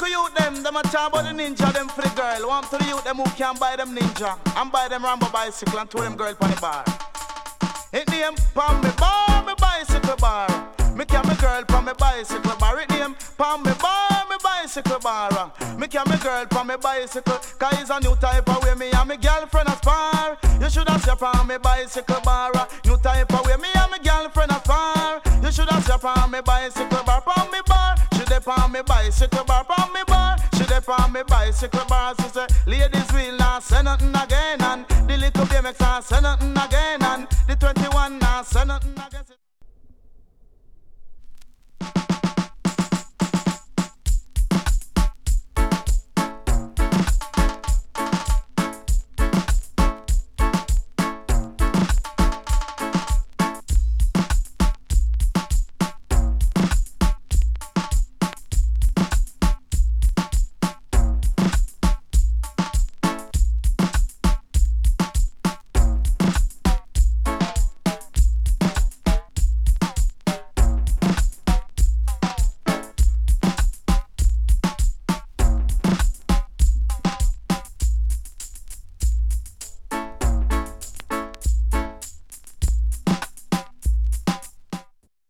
youth them a talk about the ninja, them for the girl. Want to the youth them who can buy them ninja and buy them Rambo bicycle and throw them girl on the bar. It name pon me bar, me bicycle bar. Me can me girl pon me bicycle bar. It name pon me bar, me bicycle bar. Me can me girl pon me bicycle. Cause it's a new type of way me and me girlfriend a spar. You should have step on me bicycle bar. New type of way me and me girlfriend a spar. You should have step on me bicycle bar. Pon me bar, she dey pon me bicycle bar. Pon me bar, she dey pon me bicycle bar. She say, ladies will not say nothing again, and the little BMX not say nothing again, and the 21 not say nothing again.